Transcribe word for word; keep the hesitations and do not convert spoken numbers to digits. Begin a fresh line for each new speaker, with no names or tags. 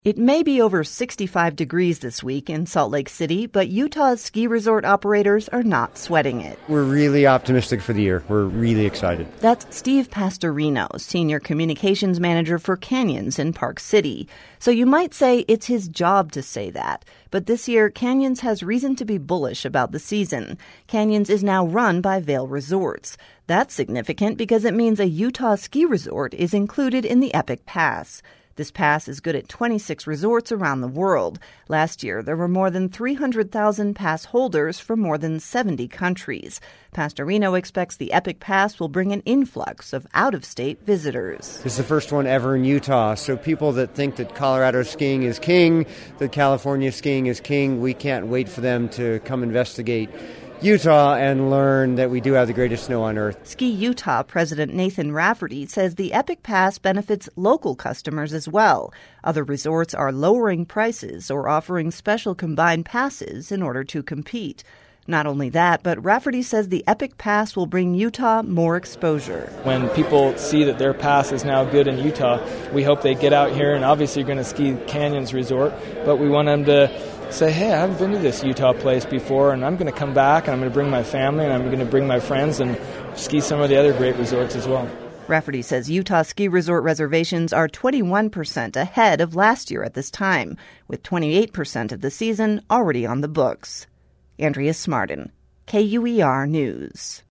It may be over sixty-five degrees this week in Salt Lake City, but Utah's ski resort operators are not sweating it.
We're really optimistic for the year. We're really excited.
That's Steve Pastorino, Senior Communications Manager for Canyons in Park City. So you might say it's his job to say that. But this year, Canyons has reason to be bullish about the season. Canyons is now run by Vail Resorts. That's significant because it means a Utah ski resort is included in the Epic Pass. This pass is good at twenty-six resorts around the world. Last year, there were more than three hundred thousand pass holders from more than seventy countries. Pastorino expects the Epic Pass will bring an influx of out-of-state visitors.
It's the first one ever in Utah, so people that think that Colorado skiing is king, that California skiing is king, we can't wait for them to come investigate Utah and learn that we do have the greatest snow on Earth.
Ski Utah President Nathan Rafferty says the Epic Pass benefits local customers as well. Other resorts are lowering prices or offering special combined passes in order to compete. Not only that, but Rafferty says the Epic Pass will bring Utah more exposure.
When people see that their pass is now good in Utah, we hope they get out here and obviously you're going to ski Canyons Resort, but we want them to say, hey, I haven't been to this Utah place before, and I'm going to come back, and I'm going to bring my family, and I'm going to bring my friends and ski some of the other great resorts as well.
Rafferty says Utah ski resort reservations are twenty-one percent ahead of last year at this time, with twenty-eight percent of the season already on the books. Andrea Smartin, K U E R News.